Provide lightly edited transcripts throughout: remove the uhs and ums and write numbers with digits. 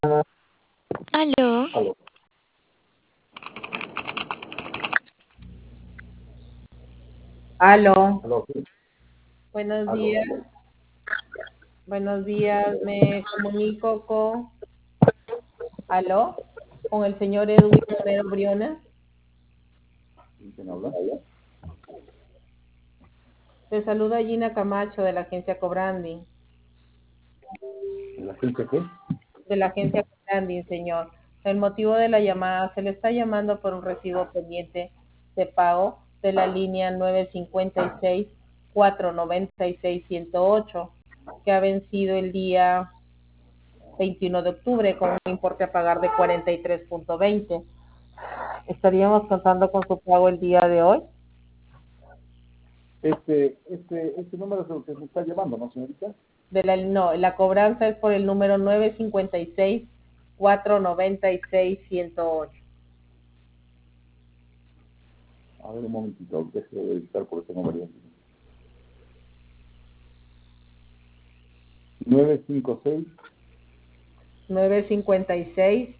Aló, Aló, Aló, sí, buenos aló. días, buenos días. Me comunico aló, con el señor Edwin Romero Briones. ¿Quién habla? Te saluda Gina Camacho de la agencia Cobranding, ¿La gente qué? de la agencia Cobranding, señor. El motivo de la llamada, se le está llamando por un recibo pendiente de pago de la línea 956-496-108, que ha vencido el día 21 de octubre con un importe a pagar de 43.20. Estaríamos contando con su pago el día de hoy. Este número es el que me está llamando, ¿no, señorita? No, la cobranza es por el número 956-496-108. A ver, un momentito, déjeme verificar por ese número. 956 956,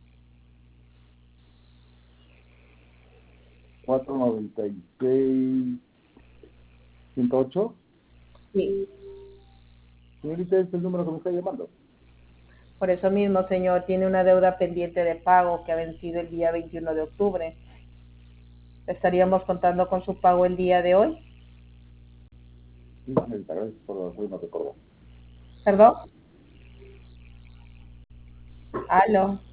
496 108. sí. Señorita, este es el número que me está llamando. Por eso mismo, señor, tiene una deuda pendiente de pago que ha vencido el día 21 de octubre. Estaríamos contando con su pago el día de hoy. Sí, señorita, gracias por la buena recordar. ¿Perdón? Aló.